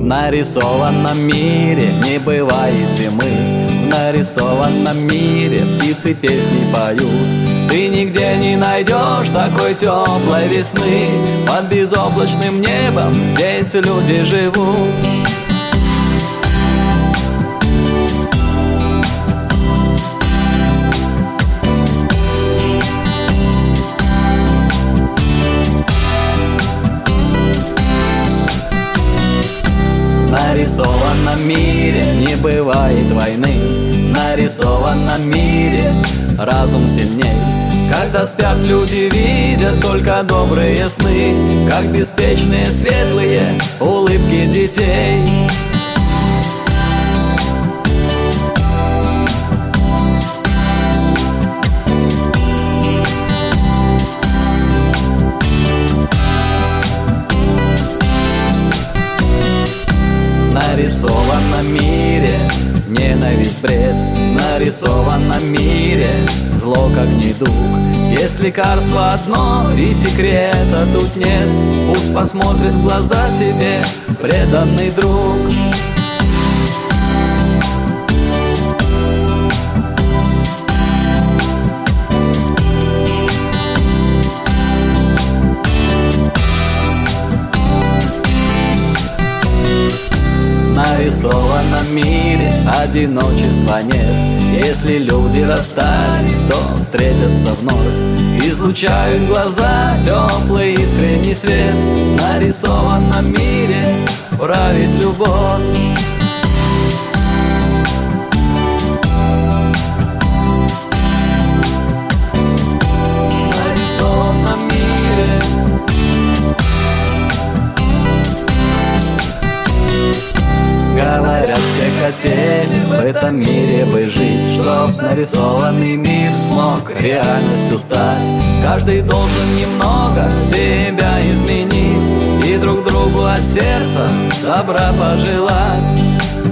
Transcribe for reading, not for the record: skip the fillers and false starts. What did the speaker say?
В нарисованном мире не бывает зимы, в нарисованном мире птицы песни поют. Ты нигде не найдешь такой теплой весны, под безоблачным небом здесь люди живут. В нарисованном мире не бывает войны, в нарисованном мире разум сильней. Когда спят люди, видят только добрые сны, как беспечные светлые улыбки детей. В нарисованном мире ненависть, бред, в нарисованном мире зло как недуг. Есть лекарство одно и секрета тут нет, пусть посмотрит в глаза тебе преданный друг. В нарисованном мире одиночества нет. Если люди расстались, то встретятся вновь. Излучают глаза теплый искренний свет. В нарисованном мире правит любовь. В нарисованном мире говорят, все хотели в этом мире бы жить, чтоб нарисованный мир смог реальностью стать. Каждый должен немного себя изменить и друг другу от сердца добра пожелать.